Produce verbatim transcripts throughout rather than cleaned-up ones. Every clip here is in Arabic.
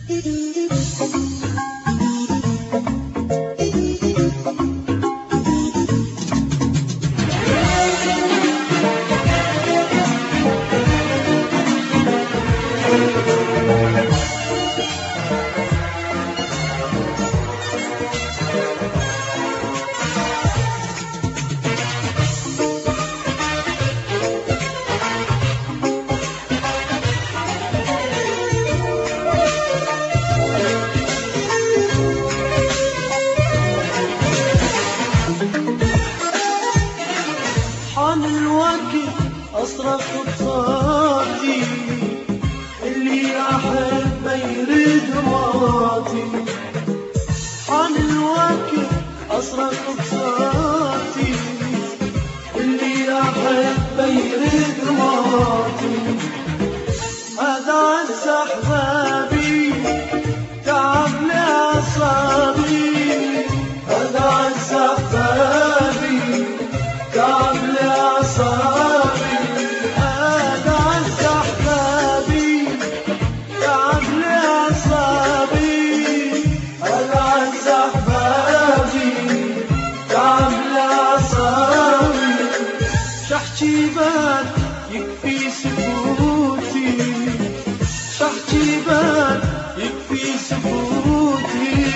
حان الوقت أصرخ بصوتي، اللي أحبه يريد موتي. حان الوقت أصرخ بصوتي، اللي أحبه يريد موتي. هذا عز أحبابي تعب لأعصابي، هذا عز أحبابي تعب لأعصابي، هذا عز أحبابي تعب لأعصابي، هذا عز أحبابي تعب لأعصابي. شحكي بان يكفي سكوتي، شحكي بان يكفي سكوتي.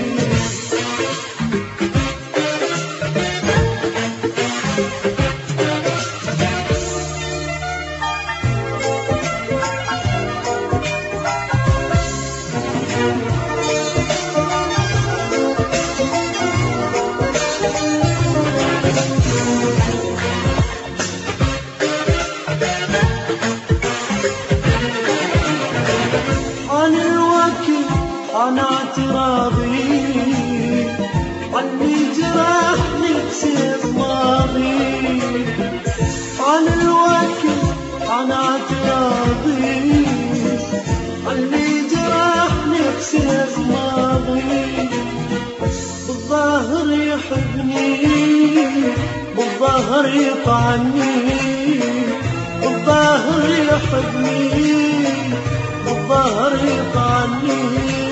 عن الوكل عن اعتراضي، عني جرحني بسيف ماضي. عن الوكل عن اعتراضي، عني جرحني بسيف ماضي. بالظاهر يحبني بالظاهر يطعني، بالظاهر يحبني بالظهر يطعني.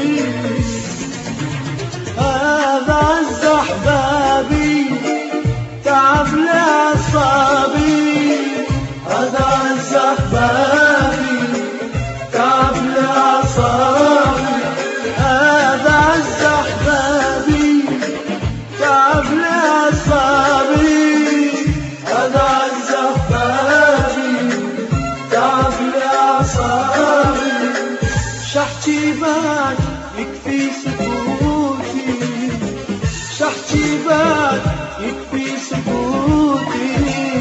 هذا عز أحبابي تعب لأعصابي، هذا عز أحبابي تعب لأعصابي، هذا عز أحبابي تعب لأعصابي، هذا عز أحبابي تعب لأعصابي. شحكي بان يكفي سكوتي، شحكي بان يكفي سكوتي.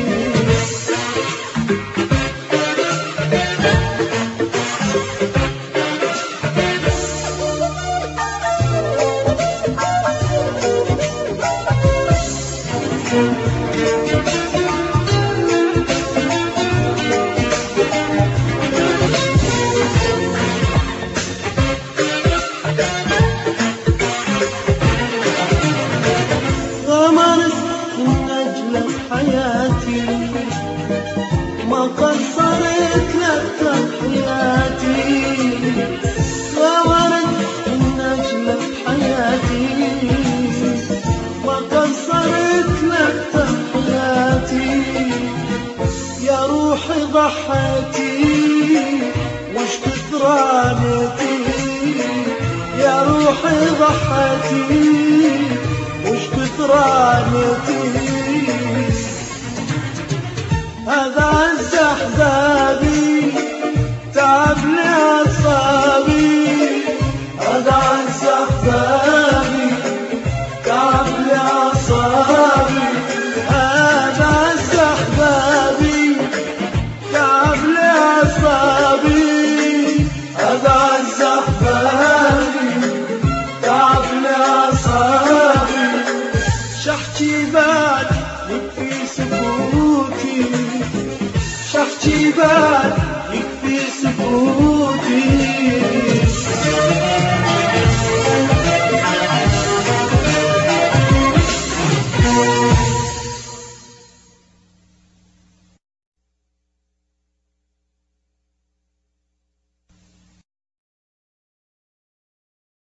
غمرت من أجل حياتي، ما قصرت لك تضحياتي. غمرت من أجل حياتي، ما قصرت لك تضحياتي. يا روحي ضحيتي وش كثر عانيتي، يا روحي ضحيتي